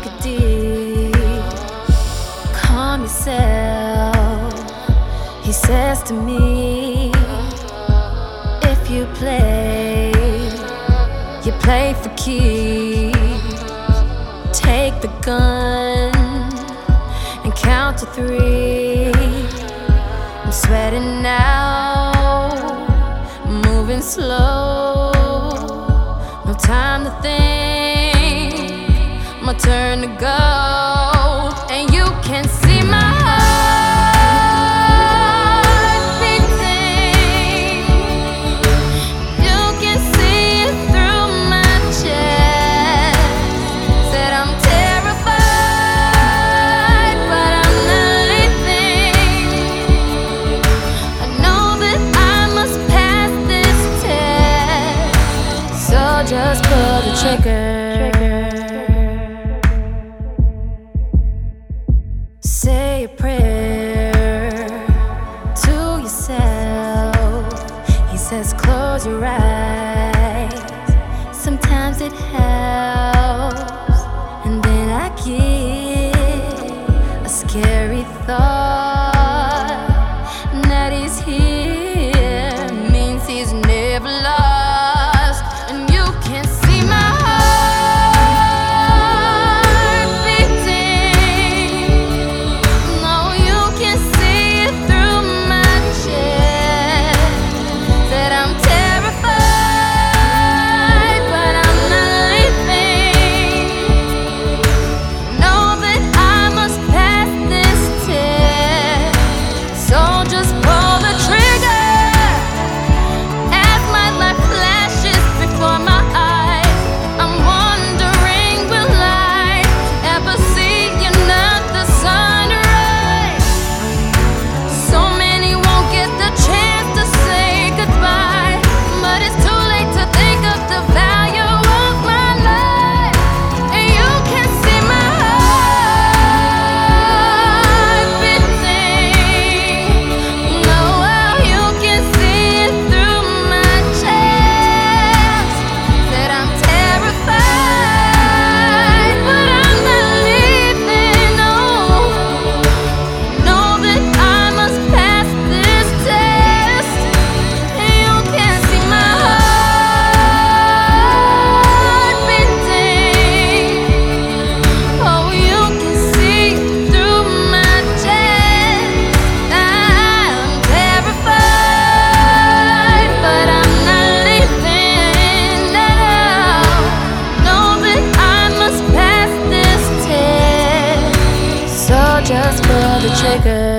make a deal. Calm yourself, he says to me. If you play for keeps. Take the gun and count to 3. I'm sweating now, moving slow. No time to think, my turn to go. And you can see my heart beating. You can see it through my chest. Said I'm terrified, but I'm not leaving. I know that I must pass this test, so just pull the trigger. Say a prayer to yourself. He says close your eyes, sometimes it helps. And then I get a scary thought that he's here means he's never lost. And you can see my heart beating. No, you can see it through my chest. Said I'm terrified, but I'm not leaving. Know that I must pass this test, so just pull the trigger. As my life flashes before my eyes, I'm wondering, will I ever see another sunrise? So many won't get the chance to say goodbye, but it's too late to think of the value of my life. And you can see my heart beating. No, you can see it through my chest. Said I'm terrified, but I'm not leaving. No, know that I must pass this test. And you can see my heart beating. Oh, you can see through my chest. I'm terrified, but I'm not leaving. No, know that I must pass this test, so just pull the trigger.